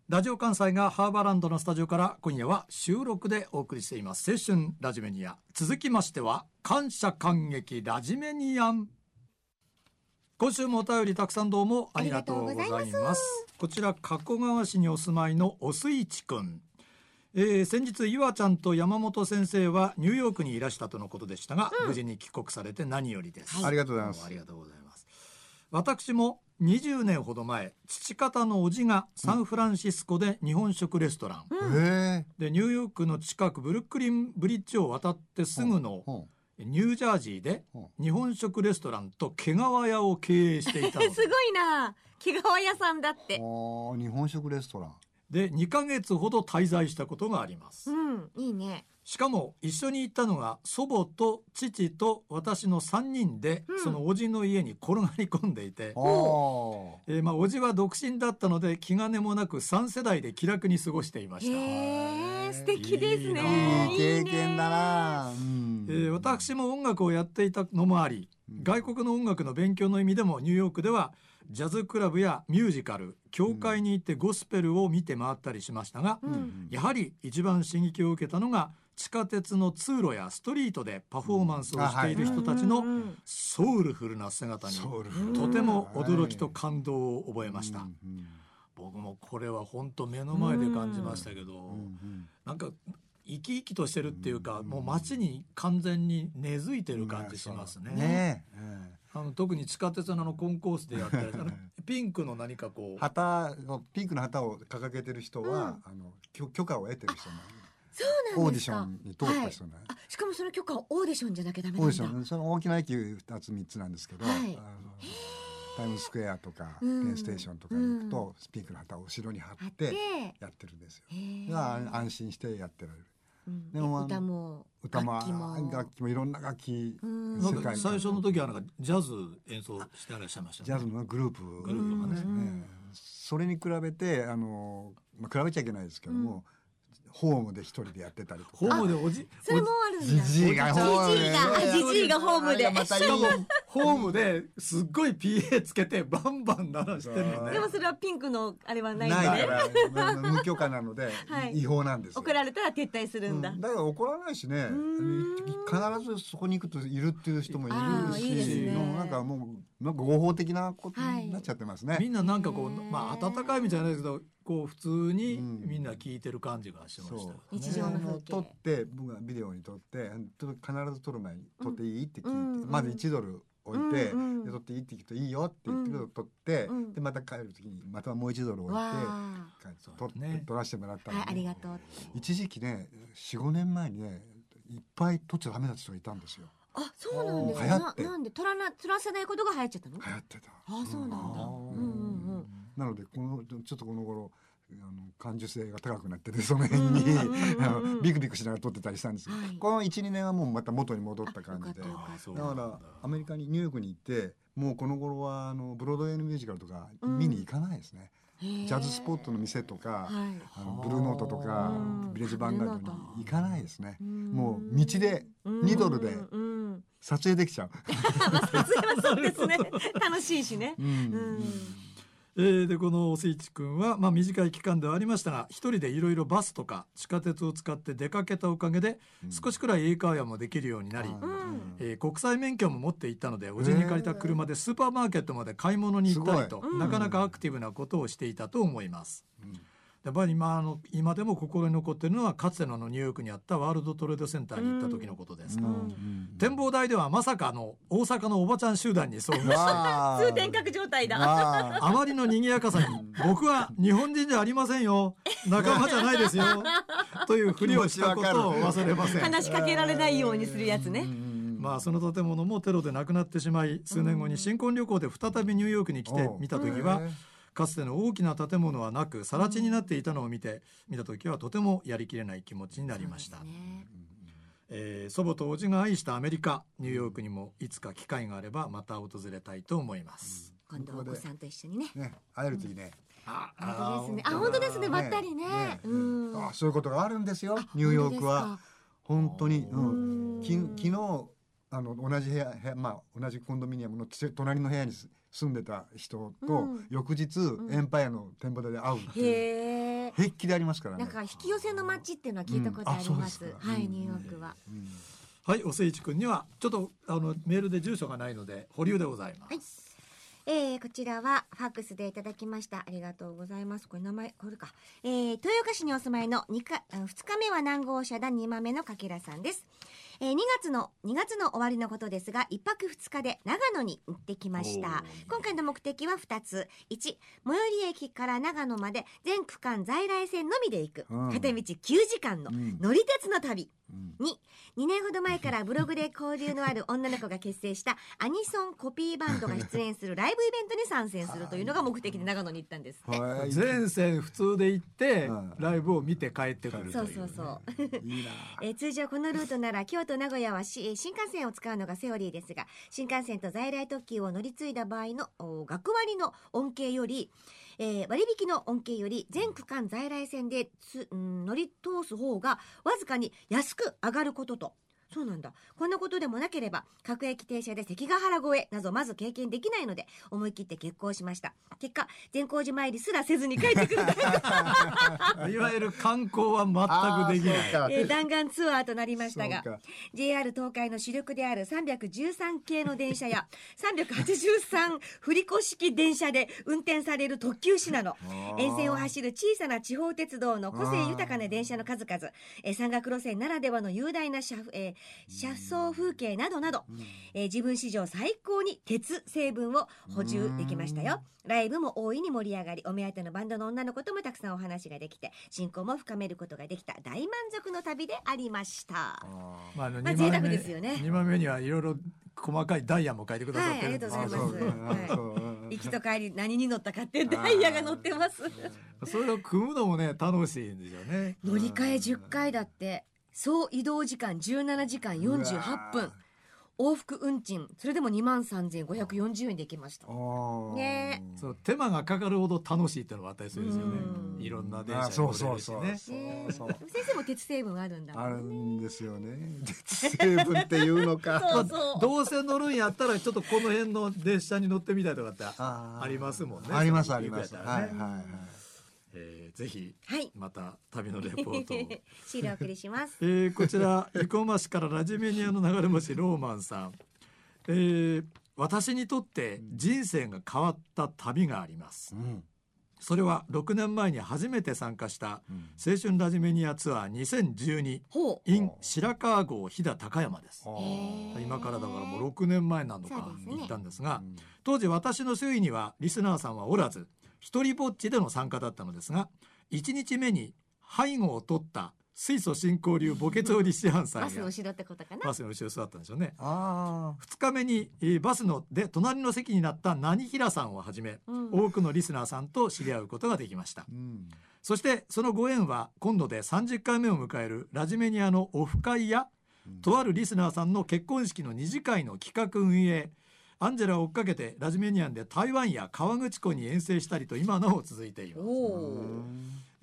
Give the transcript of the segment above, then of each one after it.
ラジオ関西がハーバーランドのスタジオから今夜は収録でお送りしています青春ラジメニア。続きましては感謝感激ラジメニアン。今週もお便りたくさんどうもありがとうございます。こちら加古川市にお住まいのおすいちくん、先日岩ちゃんと山本先生はニューヨークにいらしたとのことでしたが、無事に帰国されて何よりです、 ありがとうございます。 ありがとうございます。私も20年ほど前、父方の叔父がサンフランシスコで日本食レストラン、でニューヨークの近くブルックリンブリッジを渡ってすぐのニュージャージーで日本食レストランと毛皮屋を経営していたのですごいな、毛皮屋さんだって。 日本食レストランで2ヶ月ほど滞在したことがあります、 いいね。 しかも一緒に行ったのが祖母と父と私の3人で、その叔父の家に転がり込んでいて、叔父は独身だったので気兼ねもなく3世代で気楽に過ごしていました。 素敵ですね。 いい経験だな。 私も音楽をやっていたのもあり、外国の音楽の勉強の意味でもニューヨークではジャズクラブやミュージカル、教会に行ってゴスペルを見て回ったりしましたが、やはり一番刺激を受けたのが地下鉄の通路やストリートでパフォーマンスをしている人たちのソウルフルな姿にとても驚きと感動を覚えました。僕もこれは本当目の前で感じましたけど、なんか生き生きとしてるっていうか、もう街に完全に根付いてる感じしますね。特に地下鉄のコンコースでやったりピンクの何かこうピンクの旗を掲げてる人は、許可を得てる人なんで、 そうなんですか。 オーディションに通った人なんで、 しかもその許可はオーディションじゃなきゃダメなんだ。 オーディション、その大きな駅2つ3つなんですけど、タイムスクエアとかペンステーションとかに行くと、ピンクの旗を後ろに貼ってやってるんですよ。安心してやってられる。でも歌も楽器もいろんな楽器、 なんか最初の時はなんかジャズ演奏してらっしゃいましたね。 ジャズのグループとかね、それに比べて比べちゃいけないですけども、ホームで一人でやってたりとか。 ホームでそれもあるんだ。 ジジイがホームで、 ジジイがホームで、 しかもホームですっごい PA つけてバンバン鳴らしてるのね。 でもそれはピンクのあれはないんないでから無許可なので違法なんですよ。 怒られたら撤退するんだ。 だから怒らないしね、必ずそこに行くといるっていう人もいるし、なんかもうなんか合法的なことになっちゃってますね。 みんななんかこう、温かい意味じゃないですけど、こう普通にみんな聞いてる感じがしましたよね。 日常の風景撮って、僕がビデオに撮って必ず撮る前に撮っていいって聞いて、まず1ドル置いて、撮っていいって聞くといいよって言って撮って、でまた帰る時にまたもう1ドル置いて撮らせてもらったので、 ありがとうって。 一時期ね 4,5 年前にねいっぱい撮っちゃダメな人がいたんですよ。 そうなんですか。なんで撮らせないことが流行っちゃったの？ 流行ってた。 そうなんだ。 なのでちょっとこの頃感受性が高くなってて、その辺にビクビクしながら撮ってたりしたんですけど、この 1,2 年はもうまた元に戻った感じで、だからアメリカにニューヨークに行ってもうこの頃はブロードウェイのミュージカルとか見に行かないですね。ジャズスポットの店とか、ブルーノートとかビレッジヴァンガードに行かないですね。もう道で2ドルで撮影できちゃう。 撮影はそうですね。楽しいしね。 でこのおせいちくんは、短い期間ではありましたが、一人でいろいろバスとか地下鉄を使って出かけたおかげで、少しくらい英会話もできるようになり、国際免許も持っていったので、おじに借りた車でスーパーマーケットまで買い物に行ったりと、なかなかアクティブなことをしていたと思います。やっぱり今でも心に残っているのは、かつてのニューヨークにあったワールドトレードセンターに行った時のことです。展望台ではまさか大阪のおばちゃん集団に遭遇して通天閣状態だ。 あまりの賑やかさに、僕は日本人じゃありませんよ、仲間じゃないですよというふりをしたことを忘れません。 話しかけられないようにするやつね。 その建物もテロでなくなってしまい、数年後に新婚旅行で再びニューヨークに来てみた時は、かつての大きな建物はなく更地になっていたのを見た時は、とてもやりきれない気持ちになりました。祖母と叔父が愛したアメリカ、ニューヨークにもいつか機会があればまた訪れたいと思います。 今度はお子さんと一緒にね、 会えるといいね。 本当ですね。ばったりね。 そういうことがあるんですよ、ニューヨークは。本当に昨日同じ部屋、同じコンドミニアムの隣の部屋に住んでた人と、翌日エンパイアの展望台で会うっていう。 平気でありますからね。 なんか引き寄せの街っていうのは聞いたことあります。はい、ニューヨークは。 はい、おせいちくんにはちょっとメールで住所がないので保留でございます。 こちらはファックスでいただきました。ありがとうございます。これ名前これか。豊岡市にお住まいの2日目は何号車だ2番目のかけらさんです。2月の終わりのことですが、1泊2日で長野に行ってきました。今回の目的は2つ。1、最寄り駅から長野まで全区間在来線のみで行く、片道9時間の乗り鉄の旅。2年ほど前からブログで交流のある女の子が結成したアニソンコピーバンドが出演するライブイベントに参戦するというのが目的で長野に行ったんです。 全線普通で行ってライブを見て帰ってくるという、ね、 そういいな。通常このルートなら京都名古屋は新幹線を使うのがセオリーですが、新幹線と在来特急を乗り継いだ場合の学割の恩恵より割引の恩恵より全区間在来線で乗り通す方がわずかに安く上がることと。そうなんだ。こんなことでもなければ各駅停車で関ヶ原越えなどまず経験できないので思い切って決行しました。結果善光寺参りすらせずに帰ってくるいわゆる観光は全くできない、 弾丸ツアーとなりましたが、 JR 東海の主力である313系の電車や383振り子式電車で運転される特急品の沿線を走る小さな地方鉄道の個性豊かな電車の数々、山岳路線ならではの雄大な車窓風景などなど、自分史上最高に鉄成分を補充できましたよ。ライブも大いに盛り上がり、お目当てのバンドの女の子ともたくさんお話ができて親交も深めることができた大満足の旅でありました。贅沢ですよね。 2番目にはいろいろ細かいダイヤも書いてくださってるんです。 ありがとうございます。行きと帰り何に乗ったかってダイヤが載ってます。 それを組むのもね楽しいんですよね。 乗り換え10回だって、総移動時間17時間48分、往復運賃それでも23,540円で行きましたね。 そう手間がかかるほど楽しいっていうのがあったりするんですよね。いろんな電車に乗れるしね。 先生も鉄成分あるんだもんね。 あるんですよね。鉄成分っていうのかどうせ乗るんやったらちょっとこの辺の列車に乗ってみたいとかってありますもんね。 ありますあります。 ぜひまた旅のレポートをシールお送りします。 こちら生駒市からラジメニアの流れ星ローマンさん、私にとって人生が変わった旅があります、それは6年前に初めて参加した青春ラジメニアツアー2012 in 白川郷飛騨高山です。今からだからもう6年前なのか行ったんですが、当時私の周囲にはリスナーさんはおらず一人ぼっちでの参加だったのですが、1日目に背後を取った水素新興流墓穴織師範さんやバスの後ろってことかな。 バスの後ろ座ったんでしょうね。2日目にバスので隣の席になった何平さんをはじめ、多くのリスナーさんと知り合うことができました、そしてそのご縁は今度で30回目を迎えるラジメニアのオフ会や、とあるリスナーさんの結婚式の2次会の企画運営、アンジェラを追っかけてラジメニアンで台湾や河口湖に遠征したりと今なお続いています。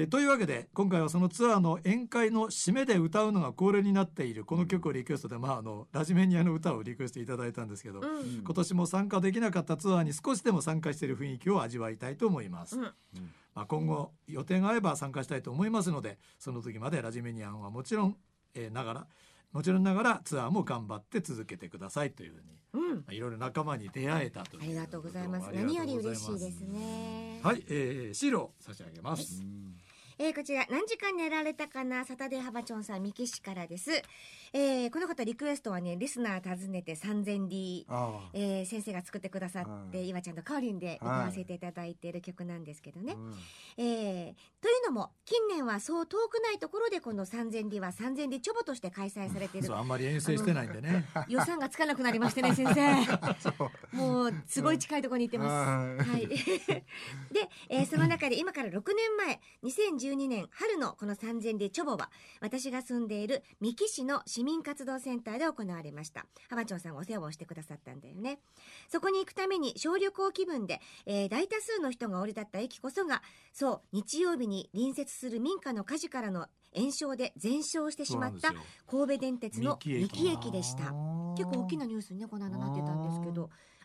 というわけで今回はそのツアーの宴会の締めで歌うのが恒例になっているこの曲をリクエストで、ラジメニアの歌をリクエストいただいたんですけど、今年も参加できなかったツアーに少しでも参加している雰囲気を味わいたいと思います、今後予定が合えば参加したいと思いますので、その時までラジメニアンはもちろんながらツアーも頑張って続けてくださいというふうに、いろいろ仲間に出会えたという。 ありがとうございます。何より嬉しいですね。 はい、シールを差し上げます、 こちら何時間寝られたかな、サタデーハバチョンさん三木市からです。この方リクエストはね、リスナー訪ねて3000里、先生が作ってくださって岩ちゃんとカオリンで歌わせていただいている曲なんですけどね、というのも近年はそう遠くないところでこの3000里は3000里チョボとして開催されている。 そうあんまり遠征してないんでね予算がつかなくなりましてね先生もうすごい近いところに行ってます、で、その中で今から6年前2012年春のこの3000里チョボは私が住んでいる三木市の市民活動センターで行われました。ハバチョンさんがお世話をしてくださったんだよね。そこに行くために小旅行気分で、大多数の人が降り立った駅こそがそう日曜日に隣接する民家の火事からの延焼で全焼してしまった神戸電鉄の三木駅でした。結構大きなニュースにねこの間なってたんですけど、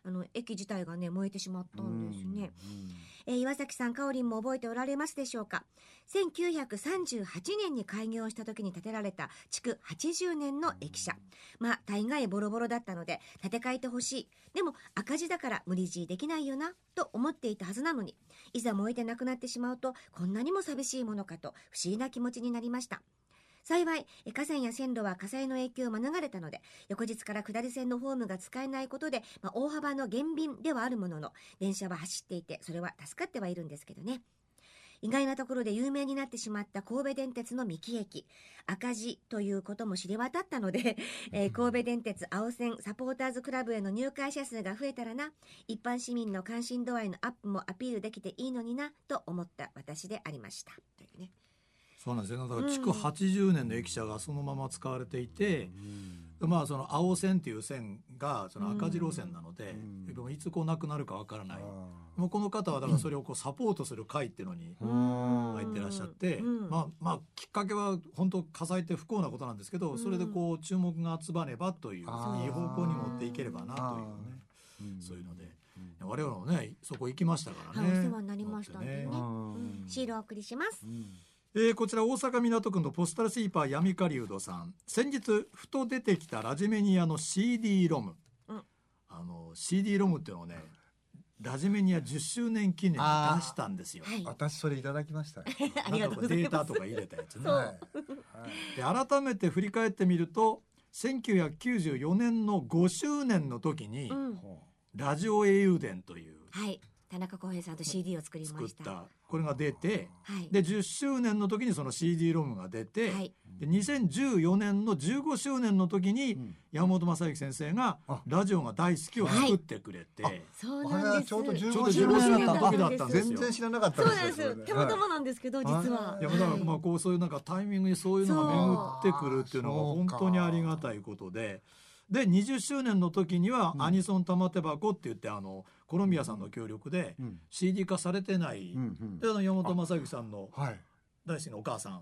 駅自体がね燃えてしまったんですね。岩崎さん、かおりんも覚えておられますでしょうか。1938年に開業した時に建てられた築80年の駅舎。大概ボロボロだったので建て替えてほしい。でも赤字だから無理強いできないよなと思っていたはずなのに、いざ燃えてなくなってしまうとこんなにも寂しいものかと不思議な気持ちになりました。幸い河川や線路は火災の影響を免れたので、翌日から下り線のホームが使えないことで、大幅の減便ではあるものの電車は走っていて、それは助かってはいるんですけどね。意外なところで有名になってしまった神戸電鉄の三木駅、赤字ということも知れ渡ったので、神戸電鉄青線サポーターズクラブへの入会者数が増えたらな、一般市民の関心度合いのアップもアピールできていいのになと思った私でありましたというね。 そうなんですよ。だから築80年の駅舎がそのまま使われていて、その青線っていう線がその赤字路線なので、いつなくなるかわからない。もうこの方はだからそれをサポートする会っていうのに入ってらっしゃって、きっかけは本当火災って不幸なことなんですけど、それで注目が集まればという、いい方向に持っていければなというね、そういうので我々もねそこ行きましたからね、 お世話になりましたんでね、シールをお送りします。 こちら大阪港区のポスタルスイーパー闇狩人さん、先日ふと出てきたラジメニアの CD ロム、CD ロムっていうのをね、ラジメニア10周年記念に出したんですよ。 私それいただきましたよ。 ありがとうございます。 データとか入れたやつね。で改めて振り返ってみると、1994年の5周年の時に、ラジオ英雄伝という、 田中康平さんと CD を作りました。 これが出て、で10周年の時にその CD ロムが出て、で2014年の15周年の時に、山本正幸先生がラジオが大好きを作ってくれて、 そうなんです。 ちょうど 15周年の時だったんですよ。 全然知らなかったんですよ。たまたまなんですけど、実は。 だからそういうなんかタイミングにそういうのが巡ってくるっていうのが本当にありがたいことで。で20周年の時にはアニソン玉手箱って言ってコロンビアさんの協力で CD 化されてない、で山本正幸さんの大好きなお母さん、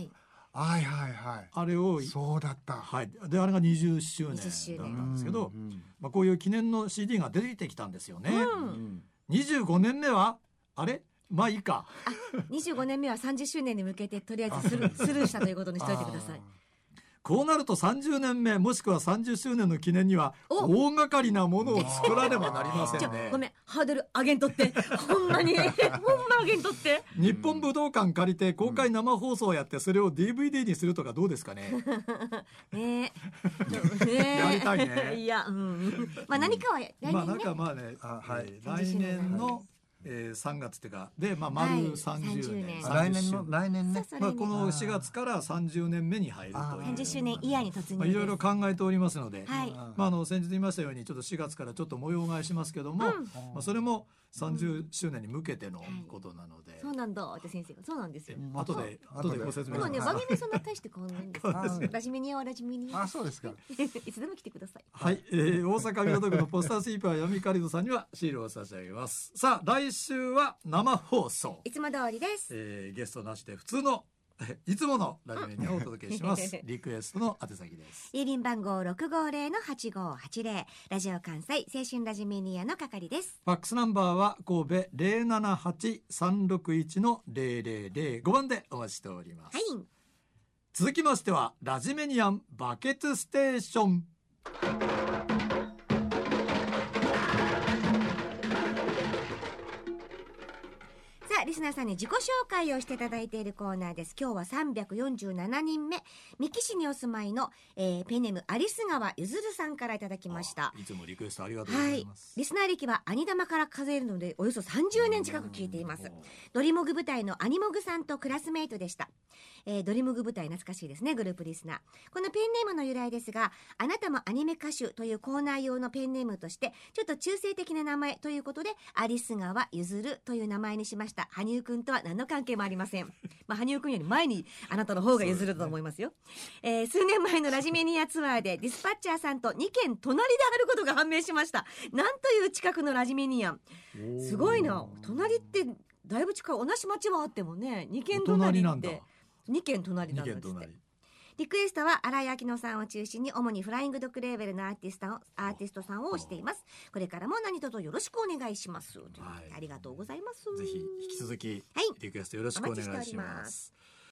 あれをそうだった、 であれが20周年だったんですけど、こういう記念の CD が出てきたんですよね。25年目はいいか。 25年目は30周年に向けてとりあえずスルーしたということにしておいてください。 こうなると30年目もしくは30周年の記念には大掛かりなものを作らねばなりませんね。 ごめん、ハードル上げんとってほんま上げんとって。 日本武道館借りて公開生放送をやって、それを DVD にするとかどうですかね。 ねやりたいね。 いや、何かは来年ね。 来年の3月っていうかで、丸30年、 来年ね、 この4月から30年目に入るという 30周年イヤーに突入です。 いろいろ考えておりますので、先日言いましたようにちょっと4月からちょっと模様替えしますけども、それも30周年に向けてのことなので、 そうなんだって先生が、そうなんですよ。 後でご説明します。 でもね、番組そんな大して変わんないんですよ。ラジメニアはラジメニア。 そうですか。 いつでも来てください。 大阪港区のポスタースイーパー闇狩人さんにはシールを差し上げます。さあ来週は生放送、 いつも通りです。 ゲストなしで普通のいつものラジメニアをお届けします。リクエストの宛先です。 郵便番号 650-8580 ラジオ関西青春ラジメニアの係です。 ファックスナンバーは神戸 078-361-0005 番でお待ちしております。続きましてはラジメニアンバケツステーション。 リスナーさんに自己紹介をしていただいているコーナーです。今日は347人目、三木市にお住まいの、ペンネーム有栖川ゆずるさんからいただきました。 いつもリクエストありがとうございます。 リスナー歴はアニ玉から数えるのでおよそ30年近く聞いています。ドリモグ部隊のアニモグさんとクラスメイトでした。ドリモグ部隊懐かしいですね。グループリスナー。このペンネームの由来ですが、あなたもアニメ歌手というコーナー用のペンネームとしてちょっと中性的な名前ということで有栖川ゆずるという名前にしました。羽生くんとは何の関係もありません。羽生くんより前にあなたの方が譲ると思いますよ。数年前のラジメニアツアーでディスパッチャーさんと2軒隣であることが判明しました。なんという近くのラジメニアン。すごいな。隣ってだいぶ近い。同じ町はあってもね、2軒隣って2軒隣なんですって。 リクエストは新井明乃さんを中心に主にフライングドッグレーベルのアーティストさんをしています。これからも何卒よろしくお願いします、はい、ありがとうございます。 ぜひ引き続きリクエストよろしくお願いします。